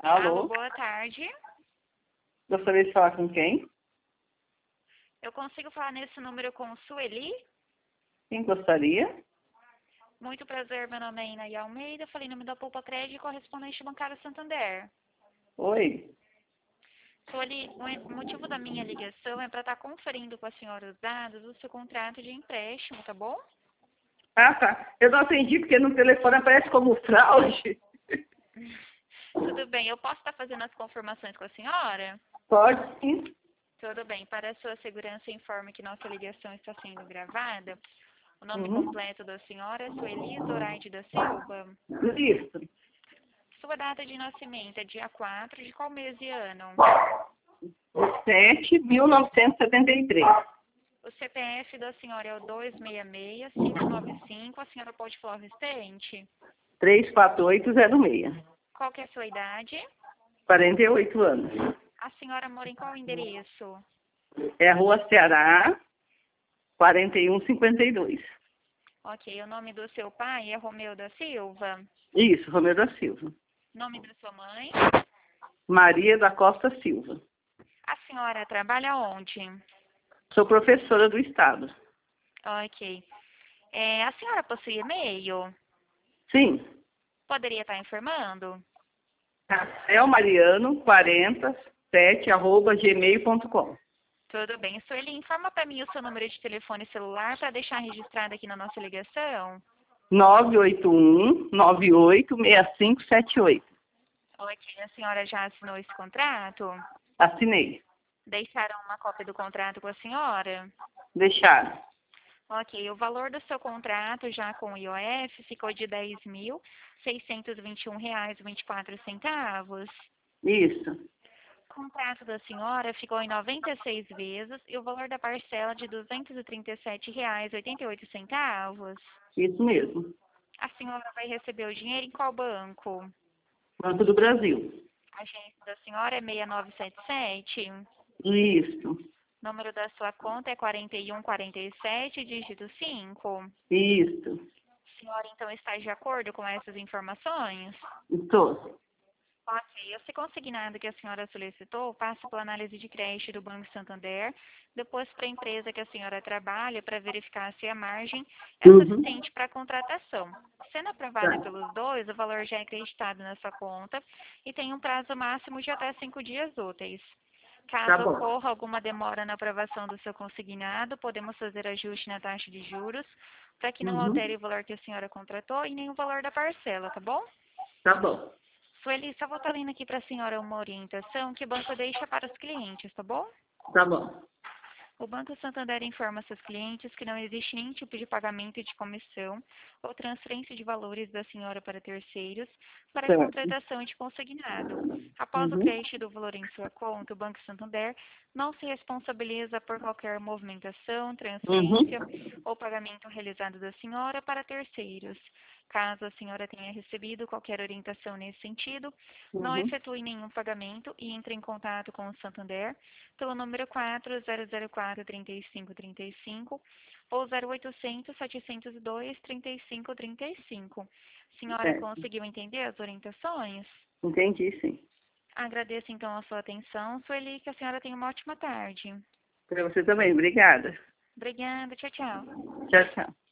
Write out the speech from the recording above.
Alô, Alô? boa tarde. Gostaria de falar com quem? Eu consigo falar nesse número com Sueli? Quem gostaria? Muito prazer, meu nome é Inaí Almeida, falei em nome da Poupa Crédito, correspondente bancário Santander. Oi. Sueli, o motivo da minha ligação é para estar conferindo com a senhora os dados do seu contrato de empréstimo, tá bom? Ah, tá. Eu não atendi porque no telefone aparece como fraude. Tudo bem, eu posso estar fazendo as confirmações com a senhora? Pode sim. Tudo bem, para a sua segurança, informe que nossa ligação está sendo gravada. O nome Uhum. completo da senhora é Sueli Zoraide da Silva. Isso. Sua data de nascimento é dia 4 de qual mês e ano? 7.973. O CPF da senhora é o 266-595. A senhora pode falar o restante? 34806. Qual que é a sua idade? 48 anos. A senhora mora em qual endereço? É a Rua Ceará, 4152. Ok, o nome do seu pai é Romeu da Silva. Isso, Romeu da Silva. Nome da sua mãe? Maria da Costa Silva. A senhora trabalha onde? Sou professora do Estado. Ok. A senhora possui e-mail? Sim. Poderia estar informando? Rafael Mariano, 47@gmail.com. Tudo bem. Sueli, informa para mim o seu número de telefone celular para deixar registrado aqui na nossa ligação. 981-986578. Ok, a senhora já assinou esse contrato? Assinei. Deixaram uma cópia do contrato com a senhora? Deixaram. Ok, o valor do seu contrato já com o IOF ficou de R$ 10.621,24. Isso. O contrato da senhora ficou em 96 vezes e o valor da parcela de R$ 237,88. Isso mesmo. A senhora vai receber o dinheiro em qual banco? Banco do Brasil. A agência da senhora é 6977. Isso. Número da sua conta é 4147, dígito 5. Isso. A senhora, então, está de acordo com essas informações? Estou. Ok. Esse consignado que a senhora solicitou passa pela análise de crédito do Banco Santander, depois para a empresa que a senhora trabalha para verificar se a margem é Uhum. suficiente para a contratação. Sendo aprovada Tá. pelos dois, o valor já é acreditado na sua conta e tem um prazo máximo de até 5 dias úteis. Tá Caso bom. ocorra alguma demora na aprovação do seu consignado, podemos fazer ajuste na taxa de juros para que não Uhum. altere o valor que a senhora contratou e nem o valor da parcela, tá bom? Tá bom. Sueli, só vou estar lendo aqui para a senhora uma orientação que o banco deixa para os clientes, tá bom? Tá bom. O Banco Santander informa seus clientes que não existe nenhum tipo de pagamento de comissão ou transferência de valores da senhora para terceiros para a Certo. contratação de consignado. Após o Uhum. crédito do valor em sua conta, o Banco Santander não se responsabiliza por qualquer movimentação, transferência Uhum. ou pagamento realizado da senhora para terceiros. Caso a senhora tenha recebido qualquer orientação nesse sentido, não Uhum. efetue nenhum pagamento e entre em contato com o Santander pelo número 4004-3535 ou 0800-702-3535. Senhora, Certo. conseguiu entender as orientações? Entendi, sim. Agradeço então a sua atenção. Sueli, que a senhora tenha uma ótima tarde. Para você também. Obrigada. Obrigada, tchau, tchau. Tchau, tchau.